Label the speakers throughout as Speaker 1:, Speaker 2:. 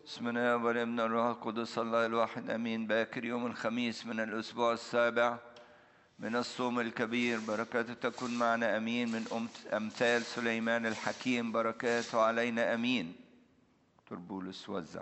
Speaker 1: بسم الله والابن الروح القدس الله الواحد امين. باكر يوم الخميس من الاسبوع السابع من الصوم الكبير، بركاته تكون معنا امين. من امثال سليمان الحكيم، بركاته علينا امين. تربولس وزع.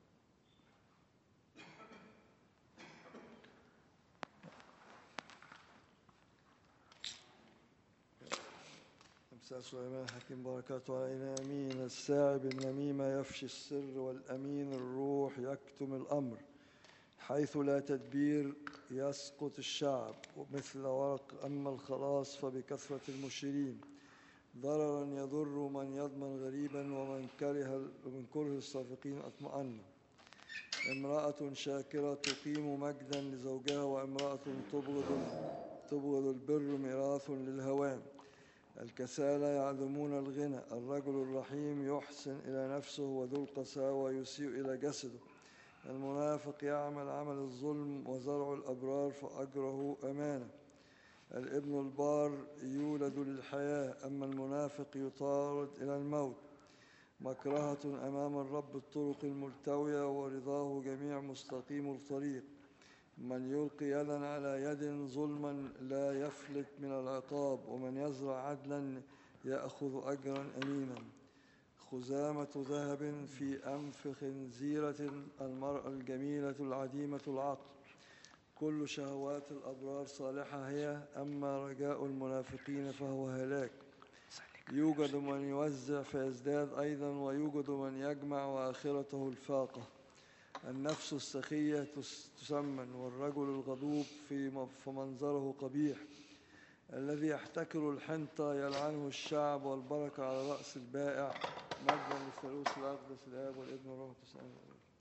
Speaker 2: أمثال سليمان الحكيم بركاته علينا أمين. الساعي بالنميمة يفشي السر، والأمين الروح يكتم الأمر. حيث لا تدبير يسقط الشعب مثل ورق، أما الخلاص فبكثرة المشيرين. ضررا يضر من يضمن غريبا، ومن كره الصافقين أطمأن. امرأة شاكرة تقيم مجدا لزوجها، وامرأة تبغض البر ميراث للهوان. الكسالى يعدمون الغنى، الرجل الرحيم يحسن إلى نفسه، وذو القساوة يسيء إلى جسده. المنافق يعمل عمل الظلم، وزرع الأبرار فأجره أمانة. الابن البار يولد للحياة، أما المنافق يطارد إلى الموت. مكرهة أمام الرب الطرق الملتوية، ورضاه جميع مستقيم الطريق. من يلقي يدا على يد ظلما لا يفلت من العقاب، ومن يزرع عدلا يأخذ أجرا أمينا. خزامة ذهب في أنف خنزيرة، المرأة الجميلة العديمة العقل. كل شهوات الأبرار صالحة هي، أما رجاء المنافقين فهو هلاك. يوجد من يوزع فيزداد أيضا، ويوجد من يجمع وآخرته الفاقة. النفس السخية تسمن، والرجل الغضوب فمنظره قبيح. الذي يحتكر الحنطة يلعنه الشعب، والبركة على رأس البائع. مجدا للثالوث الأقدس الآب والابن والروح القدس.